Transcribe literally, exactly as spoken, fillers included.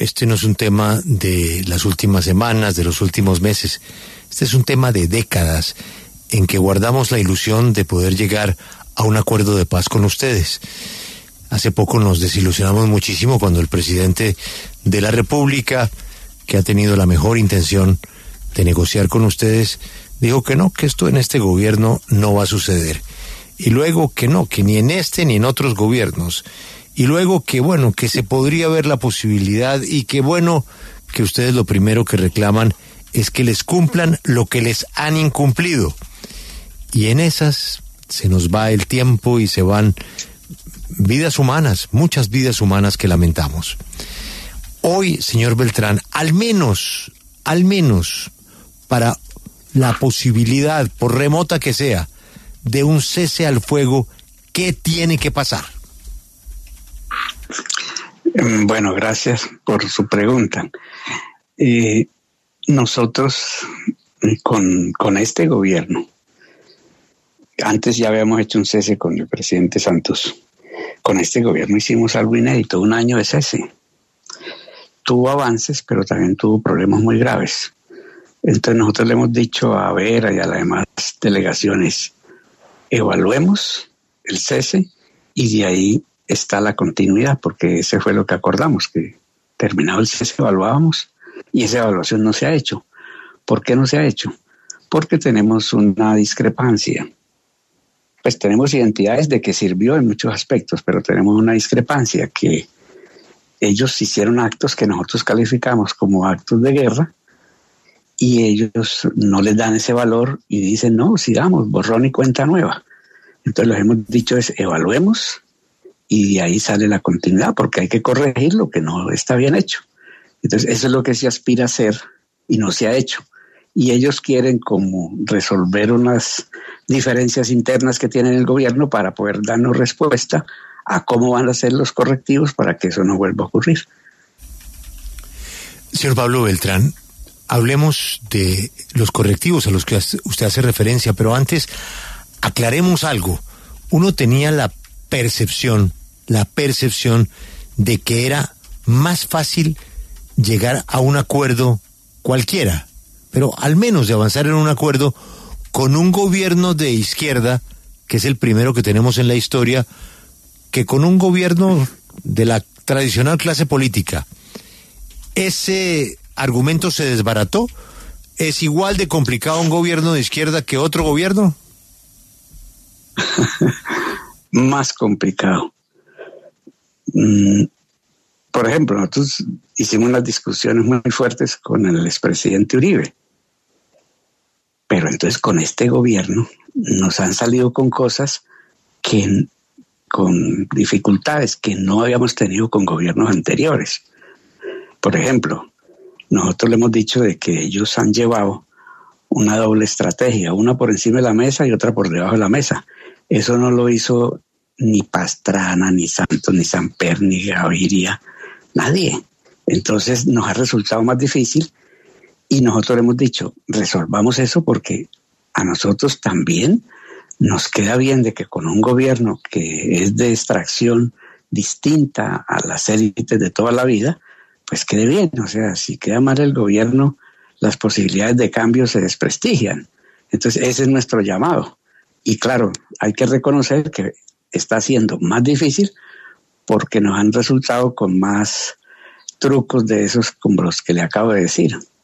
este no es un tema de las últimas semanas, de los últimos meses. Este es un tema de décadas en que guardamos la ilusión de poder llegar a un acuerdo de paz con ustedes. Hace poco nos desilusionamos muchísimo cuando el presidente de la República, que ha tenido la mejor intención de negociar con ustedes, dijo que no, que esto en este gobierno no va a suceder. Y luego que no, que ni en este ni en otros gobiernos. Y luego que bueno, que se podría ver la posibilidad y que bueno, que ustedes lo primero que reclaman es que les cumplan lo que les han incumplido. Y en esas se nos va el tiempo y se van vidas humanas, muchas vidas humanas que lamentamos. Hoy, señor Beltrán, al menos, al menos, para la posibilidad, por remota que sea, de un cese al fuego, ¿qué tiene que pasar? Bueno, gracias por su pregunta. Eh, nosotros, con, con este gobierno, antes ya habíamos hecho un cese con el presidente Santos. Con este gobierno hicimos algo inédito, un año de cese. Tuvo avances, pero también tuvo problemas muy graves. Entonces nosotros le hemos dicho a Vera y a las demás delegaciones, evaluemos el cese y de ahí está la continuidad, porque ese fue lo que acordamos, que terminado el cese evaluábamos y esa evaluación no se ha hecho. ¿Por qué no se ha hecho? Porque tenemos una discrepancia. Pues tenemos identidades de que sirvió en muchos aspectos, pero tenemos una discrepancia que ellos hicieron actos que nosotros calificamos como actos de guerra y ellos no les dan ese valor y dicen, no, sigamos, borrón y cuenta nueva. Entonces lo que hemos dicho es, evaluemos y de ahí sale la continuidad, porque hay que corregir lo que no está bien hecho. Entonces eso es lo que se aspira a hacer y no se ha hecho. Y ellos quieren como resolver unas diferencias internas que tiene el gobierno para poder darnos respuesta a cómo van a ser los correctivos para que eso no vuelva a ocurrir. Señor Pablo Beltrán, hablemos de los correctivos a los que usted hace referencia, pero antes aclaremos algo. Uno tenía la percepción, la percepción de que era más fácil llegar a un acuerdo cualquiera, pero al menos de avanzar en un acuerdo con un gobierno de izquierda, que es el primero que tenemos en la historia, que con un gobierno de la tradicional clase política. ¿Ese argumento se desbarató? ¿Es igual de complicado un gobierno de izquierda que otro gobierno? Más complicado. Mm, por ejemplo, nosotros hicimos unas discusiones muy fuertes con el expresidente Uribe. Pero entonces con este gobierno nos han salido con cosas que, con dificultades que no habíamos tenido con gobiernos anteriores. Por ejemplo, nosotros le hemos dicho de que ellos han llevado una doble estrategia, una por encima de la mesa y otra por debajo de la mesa. Eso no lo hizo ni Pastrana, ni Santos, ni Samper, ni Gaviria, nadie. Entonces nos ha resultado más difícil. Y nosotros hemos dicho, resolvamos eso porque a nosotros también nos queda bien de que con un gobierno que es de extracción distinta a las élites de toda la vida, pues quede bien. O sea, si queda mal el gobierno, las posibilidades de cambio se desprestigian. Entonces ese es nuestro llamado. Y claro, hay que reconocer que está siendo más difícil porque nos han resultado con más trucos de esos como los que le acabo de decir.